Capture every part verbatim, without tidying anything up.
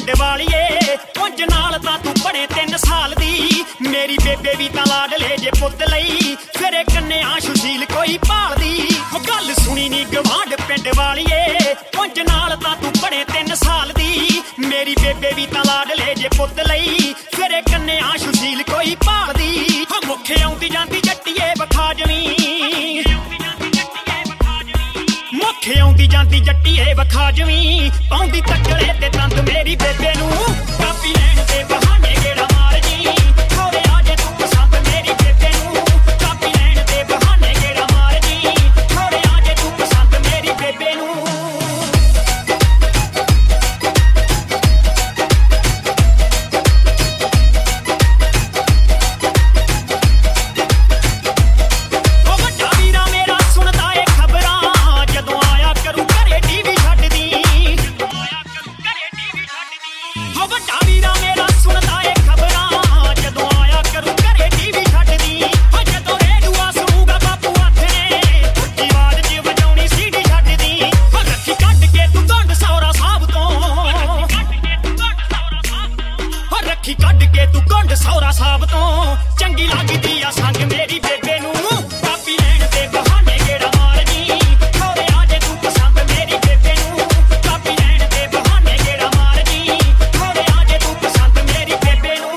पिंड वालिए उंज नाल तां तू बड़े तीन साल दी मेरी बेबे भी तां लाडले जे पुत्त लई फिर कन्ने आ सुशील कोई भालदी गल सुनी नी गवांढ पिंड वालिए उंज नाल तां तू बड़े तीन साल दी मेरी बेबे भी तां लाडले जे पुत्त लई फिर कन्ने आ सुशील कोई भालदी मुखे आउंदी जांदी जट्टीए वखा जमी मुखे आउंदी जांदी जट्टीए वखा जमी पाउंदी तकड़े ते तंद मेरी बेबे नू कापी लैण दे बहाने गेड़ा मार जी थोड़े आजे तू पसंद मेरी बेबे नू कापी लैण दे बहाने गेड़ा मार जी थोड़े आजे तू पसंद मेरी बेबे नू ਕੱਢ ਕੇ ਤੂੰ ਗੁੰਡ ਸੌਰਾ ਸਾਹਿਬ ਤੋਂ ਚੰਗੀ ਲੱਗਦੀ ਆ ਸੰਗ ਮੇਰੀ ਬੇਬੇ ਨੂੰ ਕਾਪੀ ਲੈਣ ਦੇ ਬਹਾਨੇ ਗੇੜਾ ਮਾਰ ਜੀ ਥੋੜੇ ਆਜੇ ਤੂੰ ਪਸੰਦ ਮੇਰੀ ਬੇਬੇ ਨੂੰ ਕਾਪੀ ਲੈਣ ਦੇ ਬਹਾਨੇ ਗੇੜਾ ਮਾਰ ਜੀ ਥੋੜੇ ਆਜੇ ਤੂੰ ਪਸੰਦ ਮੇਰੀ ਬੇਬੇ ਨੂੰ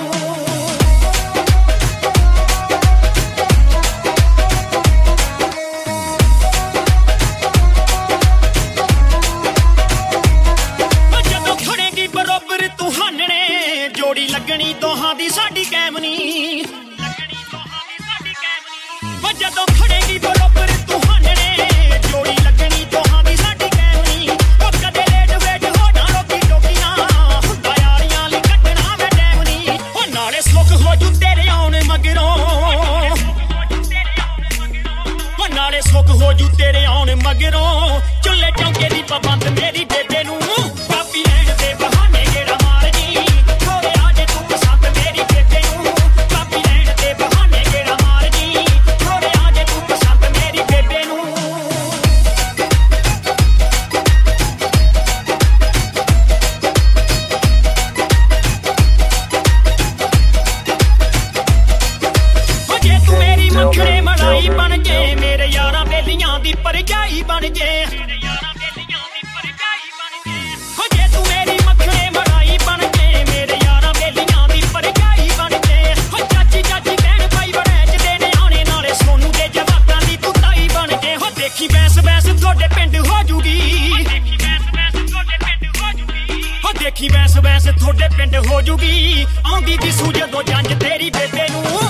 ਜਦੋਂ ਖੜੇਗੀ ਬਰੋਬਰ ਤੂੰ ਹਾਨਣੇ जोड़ी लगनी दोहां दी साडी कैम नी लगनी दोहां दी साडी कैम नी जदों खड़ेगी बरोबर तू हानणे जोड़ी लगनी दोहां दी साडी कैम नी ओ कदे लेट वेट हो ना रोकी टोकी ना हुंदा यारियां लई कटना वे टैम नी ओ नाले सुख हो जू तेरे आउण मगरों ओ नाले सुख हो जू तेरे आउण मगरों चुल्ले चौके दी पाबंद मेरी बेबे नू कापी लैण दे बहाने गेड़ा मार जी ਮੱਖਣੇ ਮਲਾਈ ਬਣ ਜੇ ਮੇਰੇ ਯਾਰਾਂ ਬੇਲੀਆਂ ਦੀ ਪਰਜਾਈ ਬਣ ਜੇ ਮੇਰੇ ਯਾਰਾਂ ਬੇਲੀਆਂ ਦੀ ਪਰਜਾਈ ਬਣ ਜੇ ਹੋ ਜੇ ਤੂੰ ਮੇਰੀ ਮੱਖਣੇ ਮਲਾਈ ਬਣ ਜੇ ਮੇਰੇ ਯਾਰਾਂ ਬੇਲੀਆਂ ਦੀ ਪਰਜਾਈ ਬਣ ਜੇ ਹੋ ਚਾਚੀ ਚਾਚੀ ਕਹਿਣ ਭਾਈ ਬੜੇ ਚ ਦੇ ਨਿਆਣੇ ਨਾਲੇ ਸੋਨੂ ਦੇ ਜਵਾਕਾਂ ਦੀ ਤੂੰ ਤਾਈ ਬਣ ਜੇ ਹੋ ਦੇਖੀ ਬੈਸ ਬੈਸ ਤੁਹਾਡੇ ਪਿੰਡ ਹੋ ਜੂਗੀ ਦੇਖੀ ਬੈਸ ਬੈਸ ਤੁਹਾਡੇ ਪਿੰਡ ਹੋ ਜੂਗੀ ਹੋ ਦੇਖੀ ਬੈਸ ਬੈਸ ਤੁਹਾਡੇ ਪਿੰਡ ਹੋ ਜੂਗੀ ਆਉਂਦੀ ਦਿਸੂ ਜਦੋਂ ਜੰਜ ਤੇਰੀ ਬੇਬੇ ਨੂੰ